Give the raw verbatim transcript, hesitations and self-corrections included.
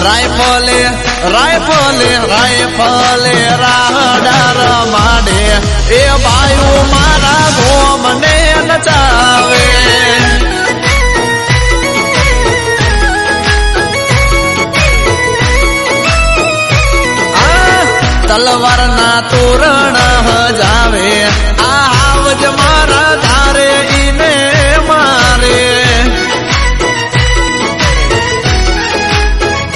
રાયફલે રાયફલે રાયફલે રાડાર માડે એ બાયુ મારા ગોમને નચાવે તલવાર ના તોરણ હજાવે